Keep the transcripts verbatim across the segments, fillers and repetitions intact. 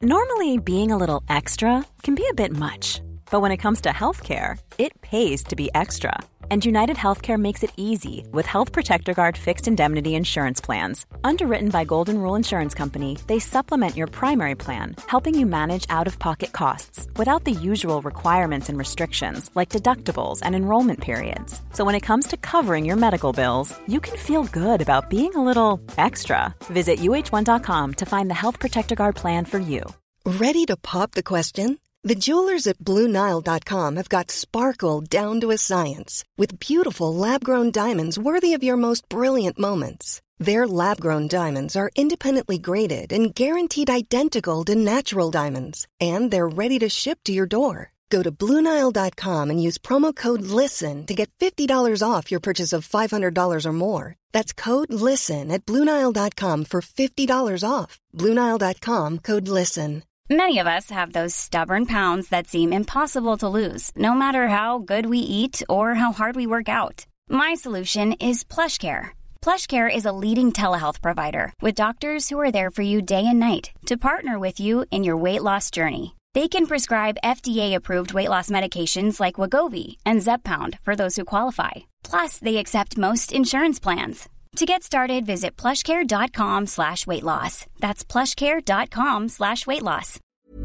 Normally, being a little extra can be a bit much, but when it comes to healthcare, it pays to be extra. And United Healthcare makes it easy with Health Protector Guard fixed indemnity insurance plans. Underwritten by Golden Rule Insurance Company, they supplement your primary plan, helping you manage out-of-pocket costs without the usual requirements and restrictions like deductibles and enrollment periods. So when it comes to covering your medical bills, you can feel good about being a little extra. Visit U H one dot com to find the Health Protector Guard plan for you. Ready to pop the question? The jewelers at Blue Nile dot com have got sparkle down to a science with beautiful lab-grown diamonds worthy of your most brilliant moments. Their lab-grown diamonds are independently graded and guaranteed identical to natural diamonds, and they're ready to ship to your door. Go to Blue Nile dot com and use promo code LISTEN to get fifty dollars off your purchase of five hundred dollars or more. That's code LISTEN at Blue Nile dot com for fifty dollars off. Blue Nile dot com, code LISTEN. Many of us have those stubborn pounds that seem impossible to lose, no matter how good we eat or how hard we work out. My solution is PlushCare. PlushCare is a leading telehealth provider with doctors who are there for you day and night to partner with you in your weight loss journey. They can prescribe F D A-approved weight loss medications like Wegovy and Zepbound for those who qualify. Plus, they accept most insurance plans. To get started, visit plushcare.com slash weight loss. That's plushcare.com slash weight loss.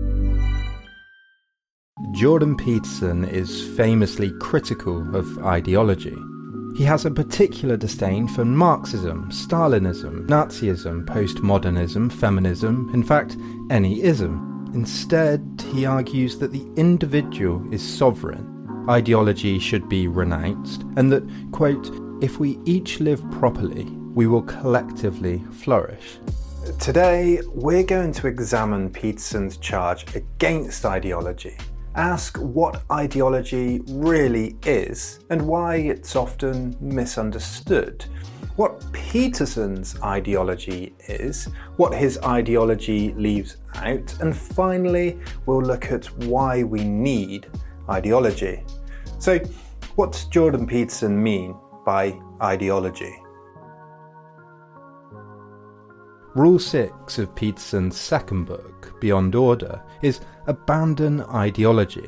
Jordan Peterson is famously critical of ideology. He has a particular disdain for Marxism, Stalinism, Nazism, postmodernism, feminism, in fact, any ism. Instead, he argues that the individual is sovereign, ideology should be renounced, and that, quote, if we each live properly, we will collectively flourish. Today, we're going to examine Peterson's charge against ideology, ask what ideology really is and why it's often misunderstood, what Peterson's ideology is, what his ideology leaves out, and finally, we'll look at why we need ideology. So, what does Jordan Peterson mean by ideology? Rule six of Peterson's second book, Beyond Order, is abandon ideology.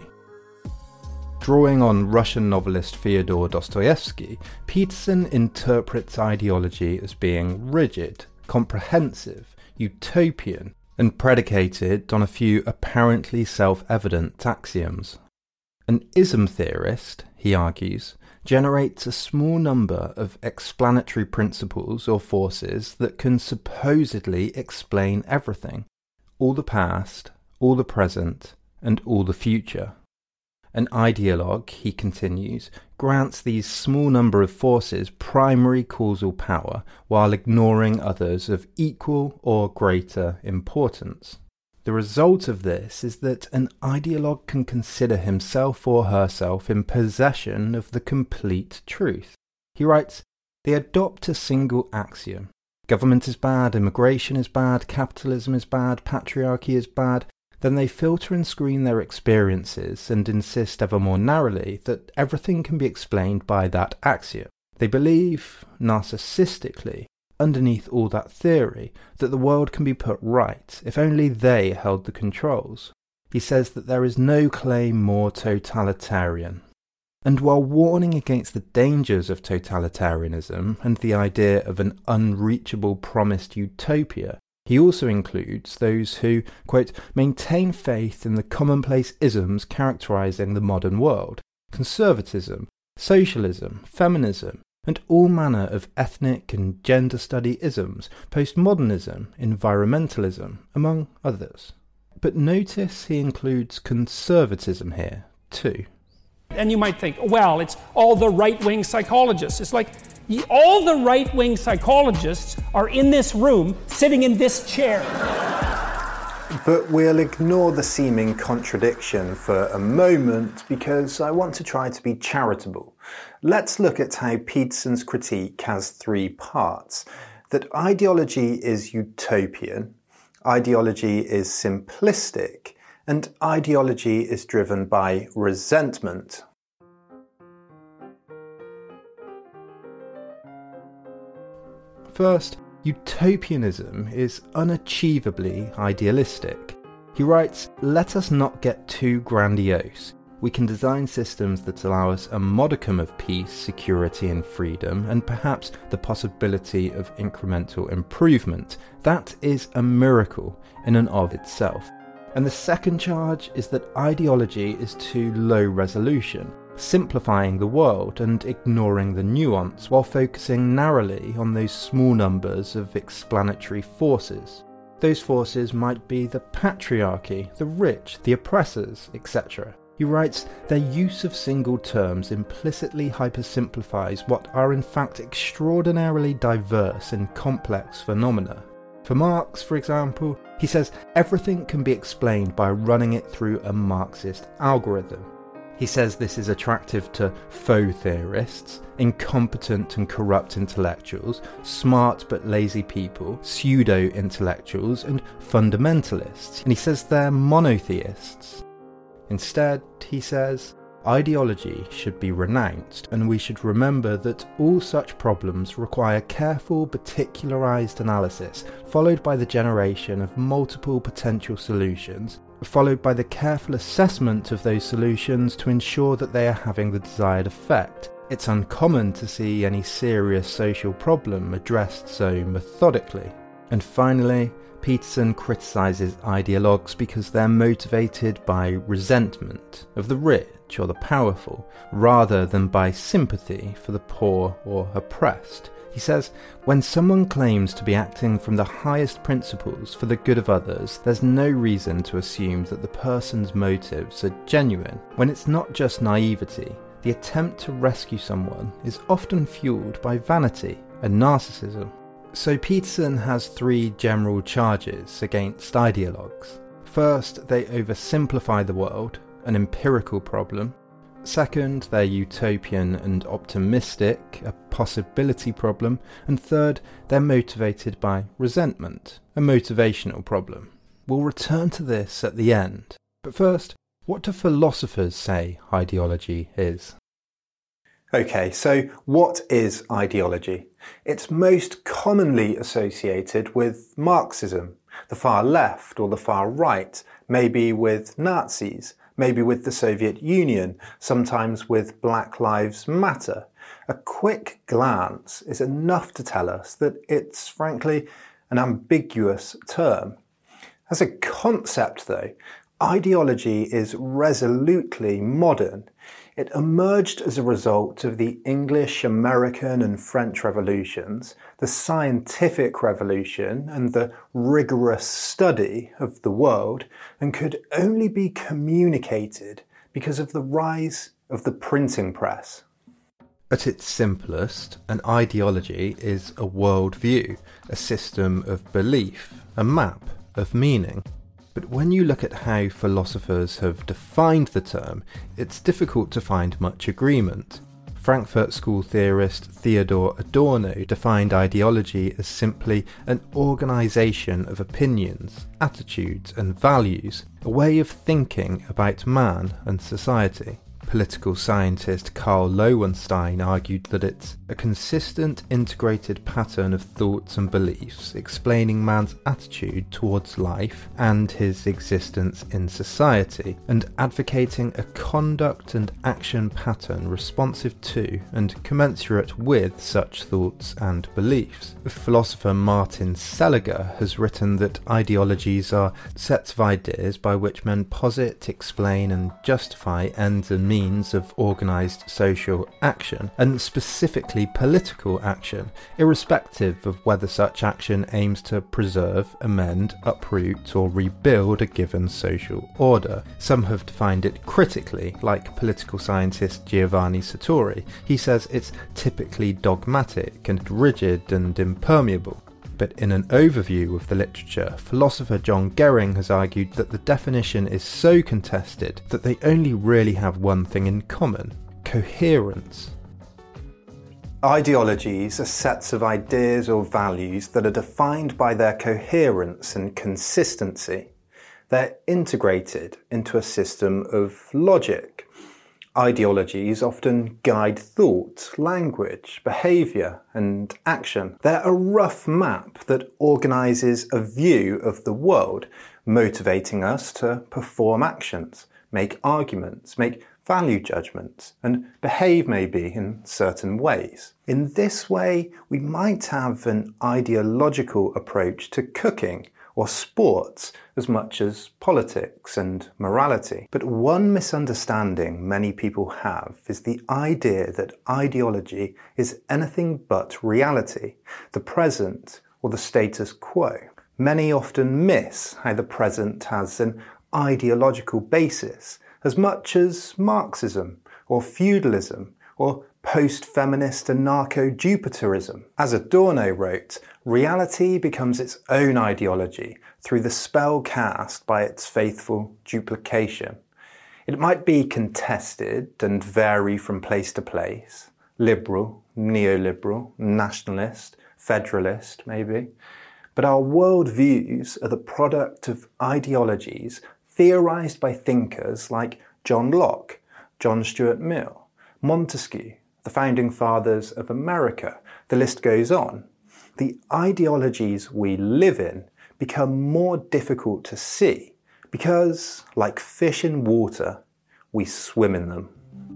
Drawing on Russian novelist Fyodor Dostoevsky, Peterson interprets ideology as being rigid, comprehensive, utopian, and predicated on a few apparently self-evident axioms. An ism theorist, he argues, generates a small number of explanatory principles or forces that can supposedly explain everything, all the past, all the present, and all the future. An ideologue, he continues, grants these small number of forces primary causal power while ignoring others of equal or greater importance. The result of this is that an ideologue can consider himself or herself in possession of the complete truth. He writes, they adopt a single axiom. Government is bad, immigration is bad, capitalism is bad, patriarchy is bad. Then they filter and screen their experiences and insist ever more narrowly that everything can be explained by that axiom. They believe, narcissistically, underneath all that theory, that the world can be put right if only they held the controls. He says that there is no claim more totalitarian. And while warning against the dangers of totalitarianism and the idea of an unreachable promised utopia, he also includes those who, quote, maintain faith in the commonplace isms characterising the modern world, conservatism, socialism, feminism, and all manner of ethnic and gender study isms, postmodernism, environmentalism, among others. But notice he includes conservatism here, too. And you might think, well, it's all the right-wing psychologists. It's like, all the right-wing psychologists are in this room, sitting in this chair. But we'll ignore the seeming contradiction for a moment because I want to try to be charitable. Let's look at how Peterson's critique has three parts. That ideology is utopian, ideology is simplistic, and ideology is driven by resentment. First, utopianism is unachievably idealistic. He writes, "Let us not get too grandiose. We can design systems that allow us a modicum of peace, security and freedom, and perhaps the possibility of incremental improvement. That is a miracle in and of itself." And the second charge is that ideology is too low resolution, simplifying the world and ignoring the nuance while focusing narrowly on those small numbers of explanatory forces. Those forces might be the patriarchy, the rich, the oppressors, et cetera. He writes, "Their use of single terms implicitly hypersimplifies what are in fact extraordinarily diverse and complex phenomena." For Marx, for example, he says everything can be explained by running it through a Marxist algorithm. He says this is attractive to faux theorists, incompetent and corrupt intellectuals, smart but lazy people, pseudo-intellectuals and fundamentalists, and he says they're monotheists. Instead, he says, ideology should be renounced, and we should remember that all such problems require careful, particularised analysis, followed by the generation of multiple potential solutions, followed by the careful assessment of those solutions to ensure that they are having the desired effect. It's uncommon to see any serious social problem addressed so methodically. And finally, Peterson criticises ideologues because they're motivated by resentment of the rich or the powerful, rather than by sympathy for the poor or oppressed. He says, when someone claims to be acting from the highest principles for the good of others, there's no reason to assume that the person's motives are genuine. When it's not just naivety, the attempt to rescue someone is often fueled by vanity and narcissism. So Peterson has three general charges against ideologues. First, they oversimplify the world, an empirical problem. Second, they're utopian and optimistic, a possibility problem. And third, they're motivated by resentment, a motivational problem. We'll return to this at the end. But first, what do philosophers say ideology is? Okay, so what is ideology? It's most commonly associated with Marxism, the far left or the far right, maybe with Nazis, maybe with the Soviet Union, sometimes with Black Lives Matter. A quick glance is enough to tell us that it's, frankly, an ambiguous term. As a concept, though, ideology is resolutely modern. It emerged as a result of the English, American and French revolutions, the scientific revolution and the rigorous study of the world, and could only be communicated because of the rise of the printing press. At its simplest, an ideology is a worldview, a system of belief, a map of meaning. But when you look at how philosophers have defined the term, it's difficult to find much agreement. Frankfurt School theorist Theodor Adorno defined ideology as simply an organisation of opinions, attitudes and values, a way of thinking about man and society. Political scientist Karl Lowenstein argued that it's a consistent, integrated pattern of thoughts and beliefs explaining man's attitude towards life and his existence in society, and advocating a conduct and action pattern responsive to and commensurate with such thoughts and beliefs. Philosopher Martin Seligger has written that ideologies are sets of ideas by which men posit, explain and justify ends and means of organised social action, and specifically political action, irrespective of whether such action aims to preserve, amend, uproot or rebuild a given social order. Some have defined it critically, like political scientist Giovanni Sartori. He says it's typically dogmatic and rigid and impermeable. But in an overview of the literature, philosopher John Gehring has argued that the definition is so contested that they only really have one thing in common: coherence. Ideologies are sets of ideas or values that are defined by their coherence and consistency. They're integrated into a system of logic. Ideologies often guide thought, language, behaviour and action. They're a rough map that organises a view of the world, motivating us to perform actions, make arguments, make value judgments, and behave maybe in certain ways. In this way, we might have an ideological approach to cooking or sports as much as politics and morality. But one misunderstanding many people have is the idea that ideology is anything but reality, the present or the status quo. Many often miss how the present has an ideological basis as much as Marxism or feudalism or post-feminist anarcho-Jupiterism. As Adorno wrote, reality becomes its own ideology through the spell cast by its faithful duplication. It might be contested and vary from place to place, liberal, neoliberal, nationalist, federalist maybe, but our worldviews are the product of ideologies theorized by thinkers like John Locke, John Stuart Mill, Montesquieu, the founding fathers of America. The list goes on. The ideologies we live in become more difficult to see because, like fish in water, we swim in them.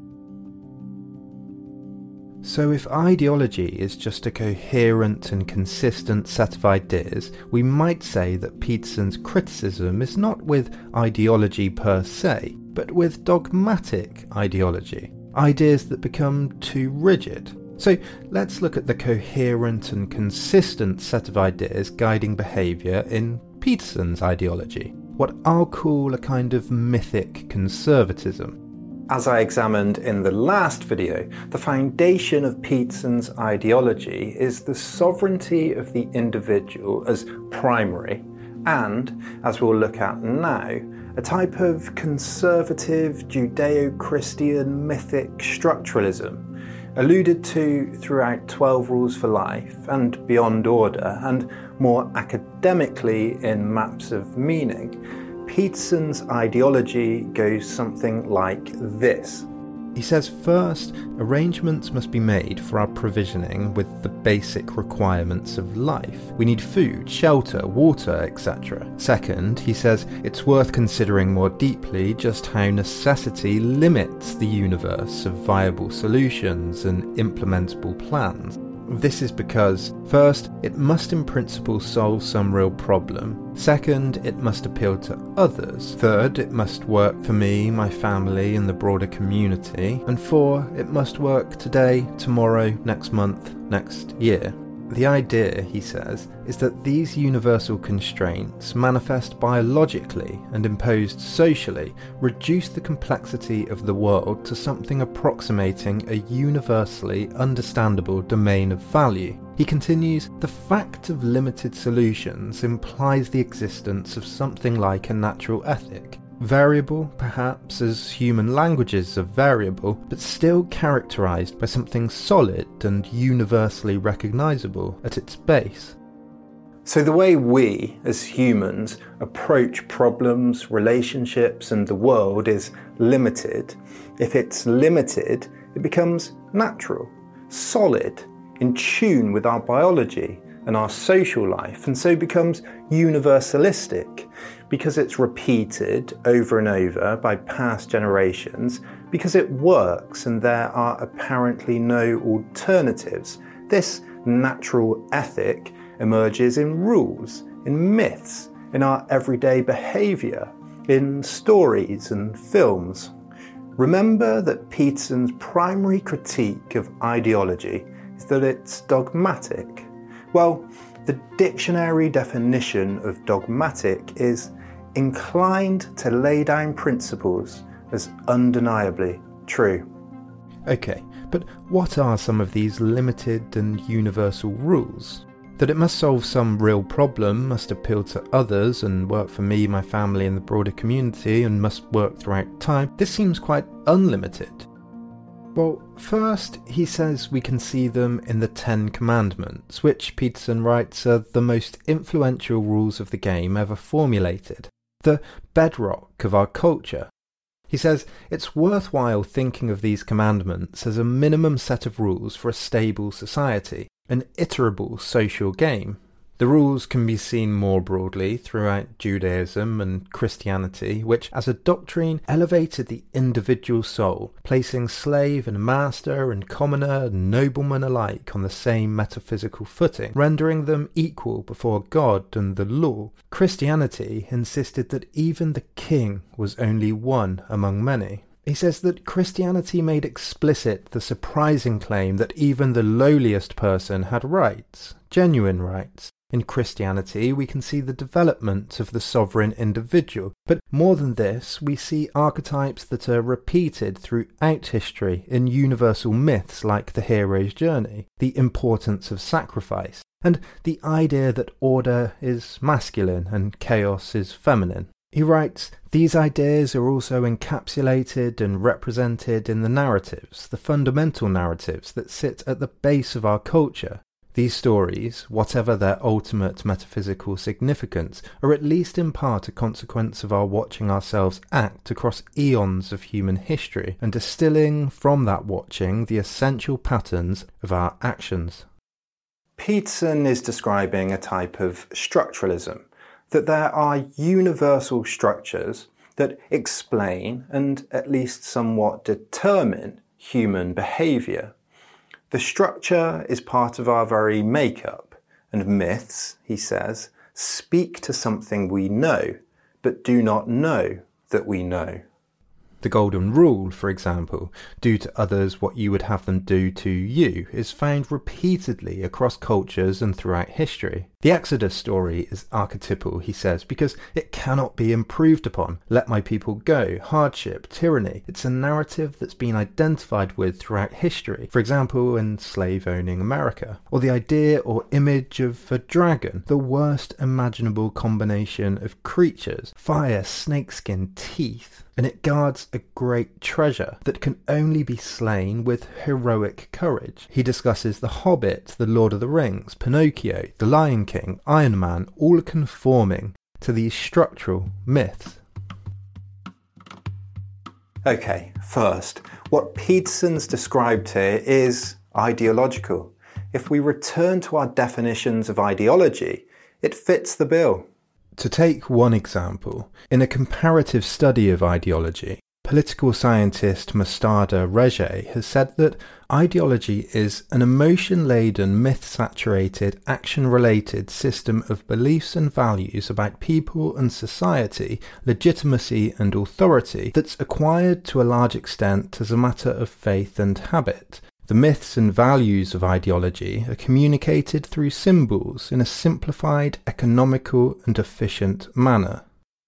So if ideology is just a coherent and consistent set of ideas, we might say that Peterson's criticism is not with ideology per se, but with dogmatic ideology, ideas that become too rigid. So let's look at the coherent and consistent set of ideas guiding behaviour in Peterson's ideology, what I'll call a kind of mythic conservatism. As I examined in the last video, the foundation of Peterson's ideology is the sovereignty of the individual as primary, and, as we'll look at now, a type of conservative Judeo-Christian mythic structuralism, alluded to throughout twelve Rules for Life and Beyond Order, and more academically in Maps of Meaning. Peterson's ideology goes something like this. He says, first, arrangements must be made for our provisioning with the basic requirements of life. We need food, shelter, water, et cetera. Second, he says, it's worth considering more deeply just how necessity limits the universe of viable solutions and implementable plans. This is because, first, it must in principle solve some real problem. Second, it must appeal to others. Third, it must work for me, my family, and the broader community. And four, it must work today, tomorrow, next month, next year. The idea, he says, is that these universal constraints, manifest biologically and imposed socially, reduce the complexity of the world to something approximating a universally understandable domain of value. He continues, the fact of limited solutions implies the existence of something like a natural ethic. Variable, perhaps, as human languages are variable, but still characterized by something solid and universally recognizable at its base. So the way we, as humans, approach problems, relationships, and the world is limited. If it's limited, it becomes natural, solid, in tune with our biology and our social life, and so becomes universalistic, because it's repeated over and over by past generations, because it works and there are apparently no alternatives. This natural ethic emerges in rules, in myths, in our everyday behaviour, in stories and films. Remember that Peterson's primary critique of ideology is that it's dogmatic. Well, the dictionary definition of dogmatic is inclined to lay down principles as undeniably true. Okay, but what are some of these limited and universal rules? That it must solve some real problem, must appeal to others and work for me, my family and the broader community, and must work throughout time. This seems quite unlimited. Well, first, he says we can see them in the Ten Commandments, which, Peterson writes, are the most influential rules of the game ever formulated, the bedrock of our culture. He says it's worthwhile thinking of these commandments as a minimum set of rules for a stable society, an iterable social game. The rules can be seen more broadly throughout Judaism and Christianity, which as a doctrine elevated the individual soul, placing slave and master and commoner and nobleman alike on the same metaphysical footing, rendering them equal before God and the law. Christianity insisted that even the king was only one among many. He says that Christianity made explicit the surprising claim that even the lowliest person had rights, genuine rights. In Christianity, we can see the development of the sovereign individual, but more than this, we see archetypes that are repeated throughout history in universal myths like the hero's journey, the importance of sacrifice, and the idea that order is masculine and chaos is feminine. He writes, these ideas are also encapsulated and represented in the narratives, the fundamental narratives that sit at the base of our culture. These stories, whatever their ultimate metaphysical significance, are at least in part a consequence of our watching ourselves act across eons of human history and distilling from that watching the essential patterns of our actions. Peterson is describing a type of structuralism, that there are universal structures that explain and at least somewhat determine human behaviour. The structure is part of our very makeup, and myths, he says, speak to something we know, but do not know that we know. The golden rule, for example, do to others what you would have them do to you, is found repeatedly across cultures and throughout history. The Exodus story is archetypal, he says, because it cannot be improved upon. Let my people go, hardship, tyranny. It's a narrative that's been identified with throughout history, for example in slave-owning America. Or the idea or image of a dragon, the worst imaginable combination of creatures, fire, snakeskin, teeth. And it guards a great treasure that can only be slain with heroic courage. He discusses The Hobbit, The Lord of the Rings, Pinocchio, The Lion King, Iron Man, all conforming to these structural myths. Okay, first, what Peterson's described here is ideological. If we return to our definitions of ideology, it fits the bill. To take one example, in a comparative study of ideology, political scientist Mustada Reje has said that ideology is an emotion-laden, myth-saturated, action-related system of beliefs and values about people and society, legitimacy and authority that's acquired to a large extent as a matter of faith and habit. The myths and values of ideology are communicated through symbols in a simplified, economical and efficient manner.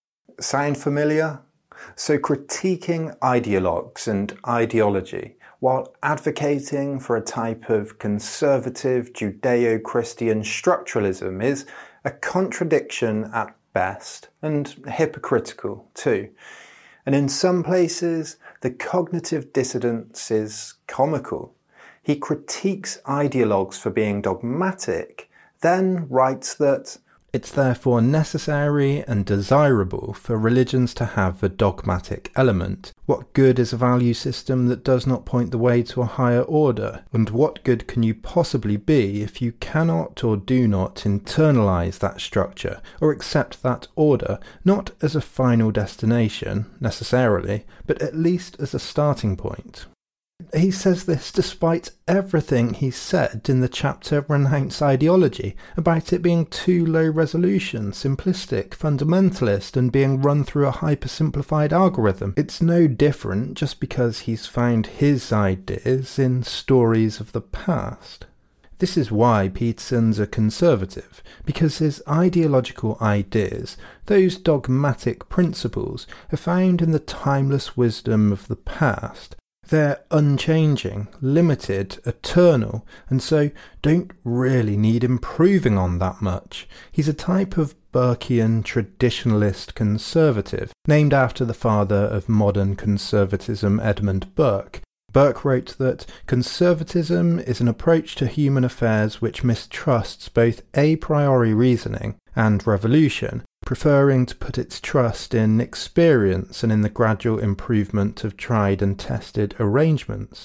Sound familiar? So critiquing ideologues and ideology, while advocating for a type of conservative Judeo-Christian structuralism, is a contradiction at best, and hypocritical too. And in some places, the cognitive dissonance is comical. He critiques ideologues for being dogmatic, then writes that it's therefore necessary and desirable for religions to have a dogmatic element. What good is a value system that does not point the way to a higher order? And what good can you possibly be if you cannot or do not internalize that structure or accept that order, not as a final destination, necessarily, but at least as a starting point? He says this despite everything he said in the chapter Renounce Ideology, about it being too low resolution, simplistic, fundamentalist, and being run through a hypersimplified algorithm. It's no different just because he's found his ideas in stories of the past. This is why Peterson's a conservative, because his ideological ideas, those dogmatic principles, are found in the timeless wisdom of the past. They're unchanging, limited, eternal, and so don't really need improving on that much. He's a type of Burkean traditionalist conservative, named after the father of modern conservatism, Edmund Burke. Burke wrote that conservatism is an approach to human affairs which mistrusts both a priori reasoning and revolution, preferring to put its trust in experience and in the gradual improvement of tried and tested arrangements.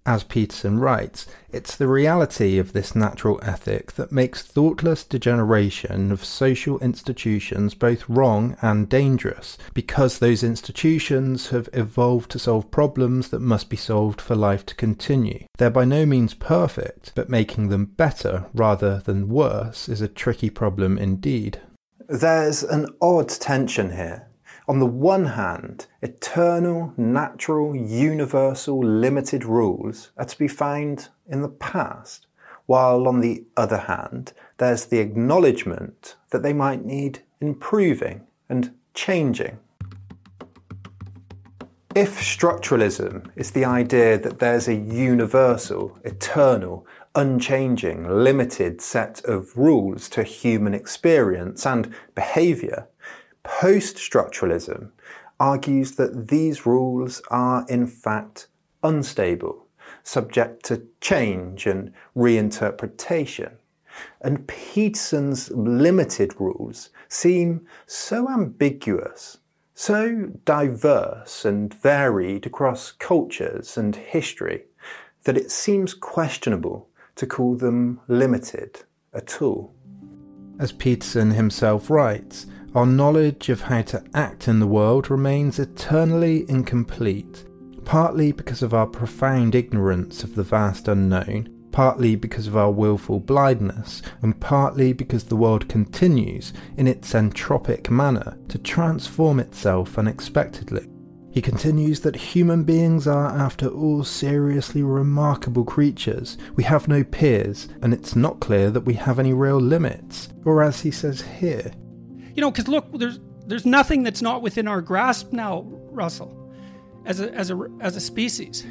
As Peterson writes, it's the reality of this natural ethic that makes thoughtless degeneration of social institutions both wrong and dangerous, because those institutions have evolved to solve problems that must be solved for life to continue. They're by no means perfect, but making them better rather than worse is a tricky problem indeed. There's an odd tension here. On the one hand, eternal, natural, universal, limited rules are to be found in the past, while on the other hand, there's the acknowledgement that they might need improving and changing. If structuralism is the idea that there's a universal, eternal, unchanging, limited set of rules to human experience and behaviour, post-structuralism argues that these rules are in fact unstable, subject to change and reinterpretation. And Peterson's limited rules seem so ambiguous, so diverse and varied across cultures and history, that it seems questionable to call them limited at all. As Peterson himself writes, our knowledge of how to act in the world remains eternally incomplete, partly because of our profound ignorance of the vast unknown, partly because of our willful blindness, and partly because the world continues, in its entropic manner, to transform itself unexpectedly. He continues that human beings are, after all, seriously remarkable creatures. We have no peers, and it's not clear that we have any real limits. Or as he says here, You know, because look, there's there's nothing that's not within our grasp now, Russell, as a as a as a species.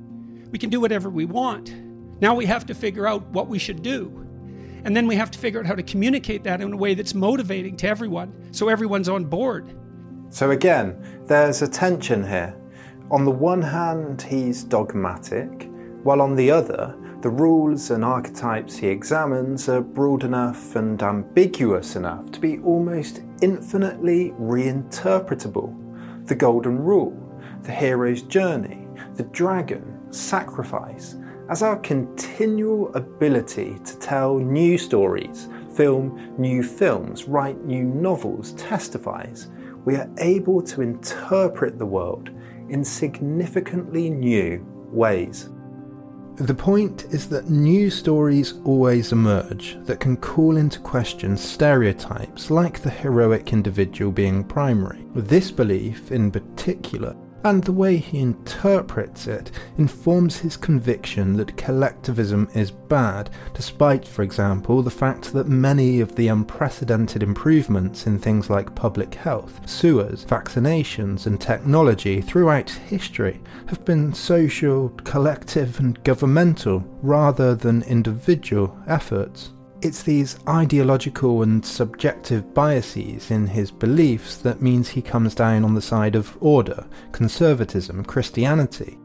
We can do whatever we want. Now we have to figure out what we should do, and then we have to figure out how to communicate that in a way that's motivating to everyone, so everyone's on board. So again, there's a tension here. On the one hand, he's dogmatic, while on the other, the rules and archetypes he examines are broad enough and ambiguous enough to be almost infinitely reinterpretable. The golden rule, the hero's journey, the dragon, sacrifice, as our continual ability to tell new stories, film new films, write new novels testifies, we are able to interpret the world in significantly new ways. The point is that new stories always emerge that can call into question stereotypes like the heroic individual being primary. This belief in particular, and the way he interprets it, informs his conviction that collectivism is bad, despite, for example, the fact that many of the unprecedented improvements in things like public health, sewers, vaccinations and technology throughout history have been social, collective and governmental rather than individual efforts. It's these ideological and subjective biases in his beliefs that means he comes down on the side of order, conservatism, Christianity,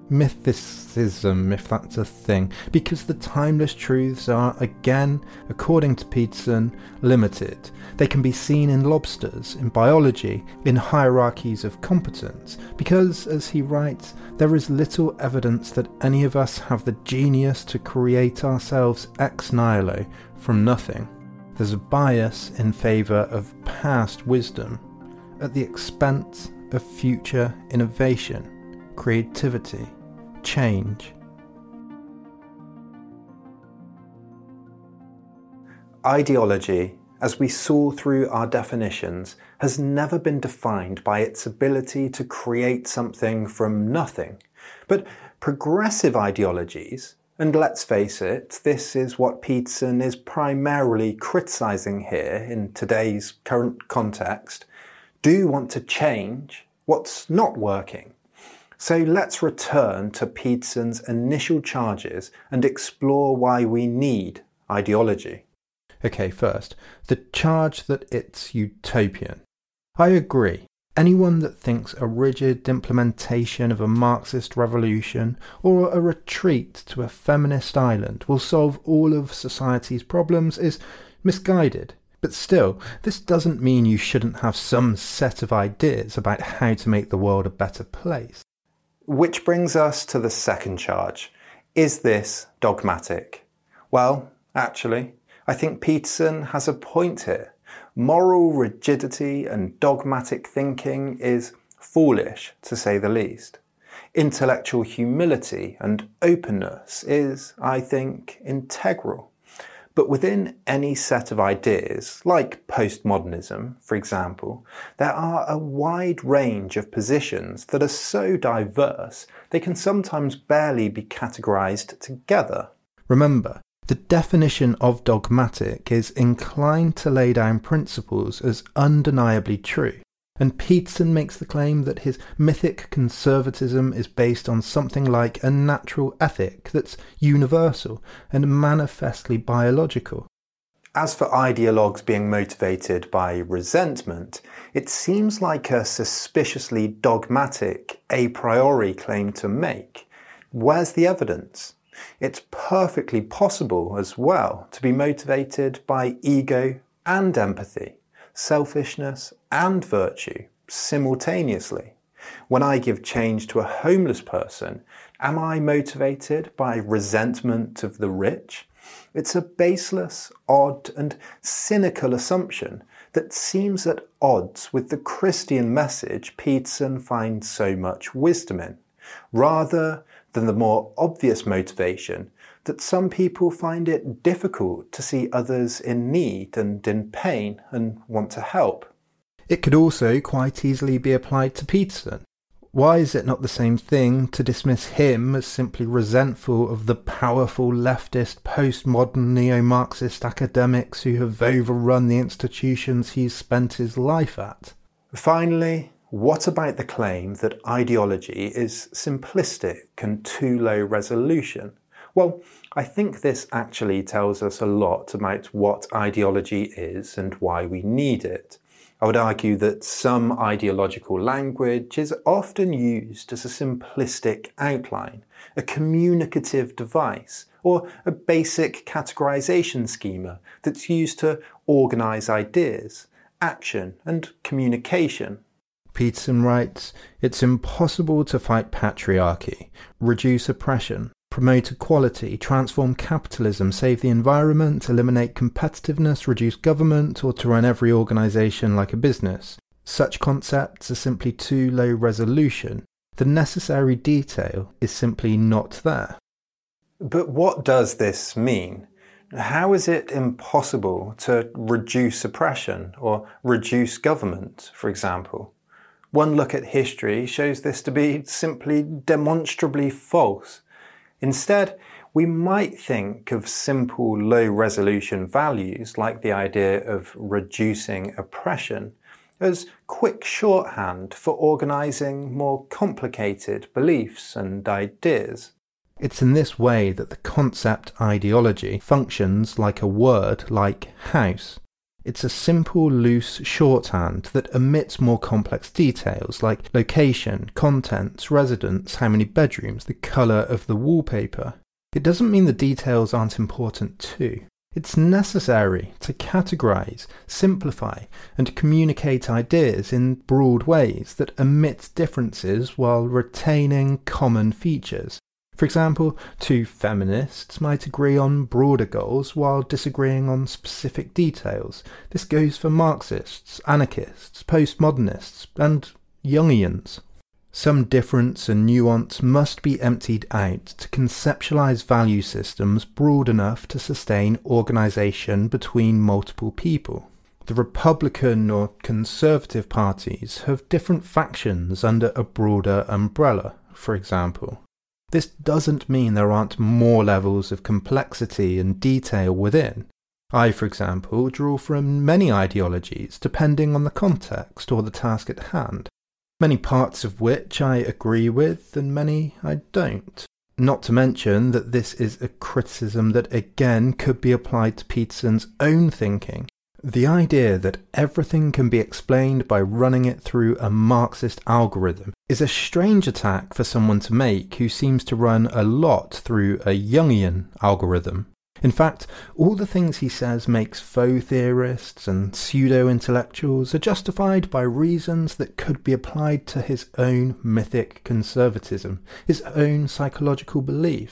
mythicism, if that's a thing, because the timeless truths are, again, according to Peterson, limited. They can be seen in lobsters, in biology, in hierarchies of competence, because, as he writes, there is little evidence that any of us have the genius to create ourselves ex nihilo, from nothing. There's a bias in favour of past wisdom at the expense of future innovation, creativity, change. Ideology, as we saw through our definitions, has never been defined by its ability to create something from nothing. But progressive ideologies, and let's face it, this is what Peterson is primarily criticising here in today's current context, do want to change what's not working. So let's return to Peterson's initial charges and explore why we need ideology. Okay, first, the charge that it's utopian. I agree. Anyone that thinks a rigid implementation of a Marxist revolution or a retreat to a feminist island will solve all of society's problems is misguided. But still, this doesn't mean you shouldn't have some set of ideas about how to make the world a better place. Which brings us to the second charge. Is this dogmatic? Well, actually, I think Peterson has a point here. Moral rigidity and dogmatic thinking is foolish, to say the least. Intellectual humility and openness is, I think, integral. But within any set of ideas, like postmodernism, for example, there are a wide range of positions that are so diverse they can sometimes barely be categorized together. Remember, the definition of dogmatic is inclined to lay down principles as undeniably true, and Peterson makes the claim that his mythic conservatism is based on something like a natural ethic that's universal and manifestly biological. As for ideologues being motivated by resentment, it seems like a suspiciously dogmatic, a priori claim to make. Where's the evidence? It's perfectly possible as well to be motivated by ego and empathy, selfishness and virtue simultaneously. When I give change to a homeless person, am I motivated by resentment of the rich? It's a baseless, odd and cynical assumption that seems at odds with the Christian message Peterson finds so much wisdom in, rather than the more obvious motivation that some people find it difficult to see others in need and in pain and want to help. It could also quite easily be applied to Peterson. Why is it not the same thing to dismiss him as simply resentful of the powerful leftist, postmodern, neo-Marxist academics who have overrun the institutions he's spent his life at? Finally, what about the claim that ideology is simplistic and too low resolution? Well, I think this actually tells us a lot about what ideology is and why we need it. I would argue that some ideological language is often used as a simplistic outline, a communicative device, or a basic categorization schema that's used to organize ideas, action, and communication. Peterson writes, "It's impossible to fight patriarchy, reduce oppression, promote equality, transform capitalism, save the environment, eliminate competitiveness, reduce government, or to run every organisation like a business. Such concepts are simply too low resolution. The necessary detail is simply not there." But what does this mean? How is it impossible to reduce oppression or reduce government, for example? One look at history shows this to be simply demonstrably false. Instead, we might think of simple low-resolution values like the idea of reducing oppression as quick shorthand for organising more complicated beliefs and ideas. It's in this way that the concept ideology functions like a word like house. It's a simple, loose shorthand that omits more complex details like location, contents, residence, how many bedrooms, the colour of the wallpaper. It doesn't mean the details aren't important too. It's necessary to categorise, simplify, and communicate ideas in broad ways that omit differences while retaining common features. For example, two feminists might agree on broader goals while disagreeing on specific details. This goes for Marxists, anarchists, postmodernists, and Jungians. Some difference and nuance must be emptied out to conceptualise value systems broad enough to sustain organisation between multiple people. The Republican or Conservative parties have different factions under a broader umbrella, for example. This doesn't mean there aren't more levels of complexity and detail within. I, for example, draw from many ideologies depending on the context or the task at hand, many parts of which I agree with and many I don't. Not to mention that this is a criticism that again could be applied to Peterson's own thinking. The idea that everything can be explained by running it through a Marxist algorithm is a strange attack for someone to make who seems to run a lot through a Jungian algorithm. In fact, all the things he says makes faux theorists and pseudo-intellectuals are justified by reasons that could be applied to his own mythic conservatism, his own psychological beliefs.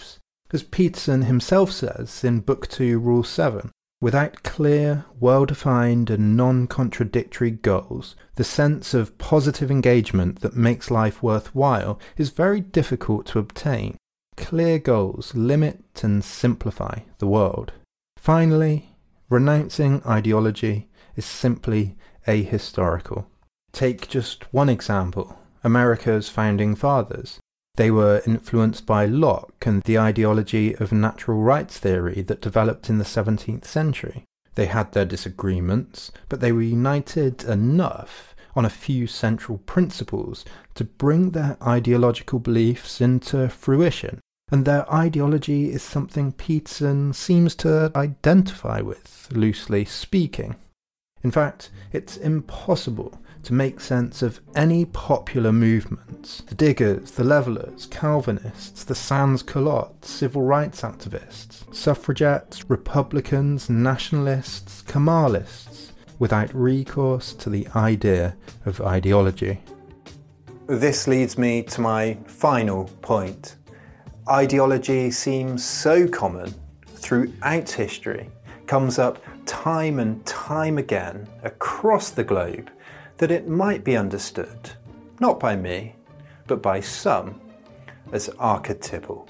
As Peterson himself says in Book two, Rule seven, without clear, well-defined and non-contradictory goals, the sense of positive engagement that makes life worthwhile is very difficult to obtain. Clear goals limit and simplify the world. Finally, renouncing ideology is simply ahistorical. Take just one example, America's founding fathers. They were influenced by Locke and the ideology of natural rights theory that developed in the seventeenth century. They had their disagreements, but they were united enough on a few central principles to bring their ideological beliefs into fruition. And their ideology is something Peterson seems to identify with, loosely speaking. In fact, it's impossible to make sense of any popular movements. The Diggers, the Levellers, Calvinists, the sans-culottes, civil rights activists, suffragettes, Republicans, nationalists, Kemalists, without recourse to the idea of ideology. This leads me to my final point. Ideology seems so common throughout history, comes up time and time again across the globe, that it might be understood, not by me, but by some, as archetypal.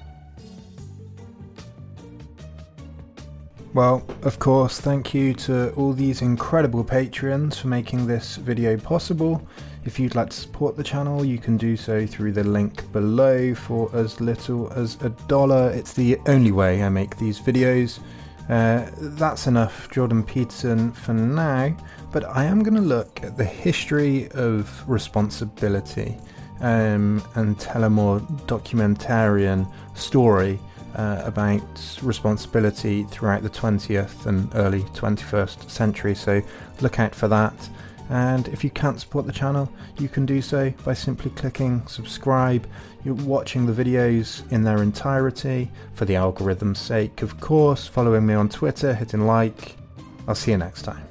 Well, of course, thank you to all these incredible Patreons for making this video possible. If you'd like to support the channel, you can do so through the link below for as little as a dollar. It's the only way I make these videos. Uh, that's enough Jordan Peterson for now, but I am going to look at the history of responsibility um, and tell a more documentarian story uh, about responsibility throughout the twentieth and early twenty-first century, so look out for that. And if you can't support the channel, you can do so by simply clicking subscribe. You're watching the videos in their entirety, for the algorithm's sake, of course, following me on Twitter, hitting like. I'll see you next time.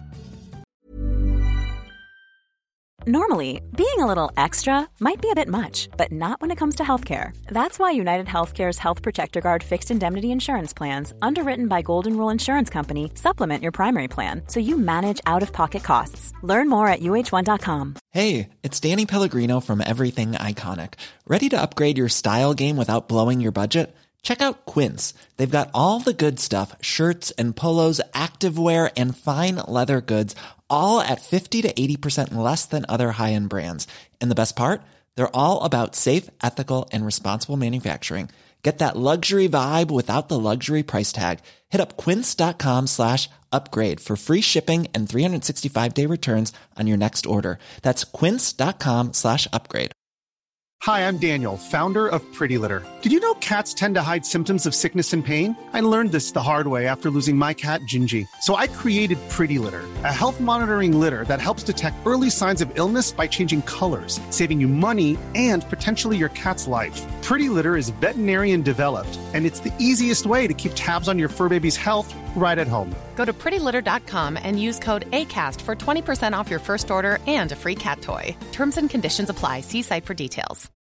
Normally, being a little extra might be a bit much, but not when it comes to healthcare. That's why United Healthcare's Health Protector Guard fixed indemnity insurance plans, underwritten by Golden Rule Insurance Company, supplement your primary plan so you manage out-of-pocket costs. Learn more at U H one dot com. Hey, it's Danny Pellegrino from Everything Iconic. Ready to upgrade your style game without blowing your budget? Check out Quince. They've got all the good stuff, shirts and polos, activewear, and fine leather goods, all at fifty to eighty percent less than other high-end brands. And the best part? They're all about safe, ethical, and responsible manufacturing. Get that luxury vibe without the luxury price tag. Hit up quince.com slash upgrade for free shipping and three sixty-five day returns on your next order. That's quince.com slash upgrade. Hi, I'm Daniel, founder of Pretty Litter. Did you know cats tend to hide symptoms of sickness and pain? I learned this the hard way after losing my cat, Gingy. So I created Pretty Litter, a health monitoring litter that helps detect early signs of illness by changing colors, saving you money and potentially your cat's life. Pretty Litter is veterinarian developed, and it's the easiest way to keep tabs on your fur baby's health right at home. Go to pretty litter dot com and use code ACAST for twenty percent off your first order and a free cat toy. Terms and conditions apply. See site for details.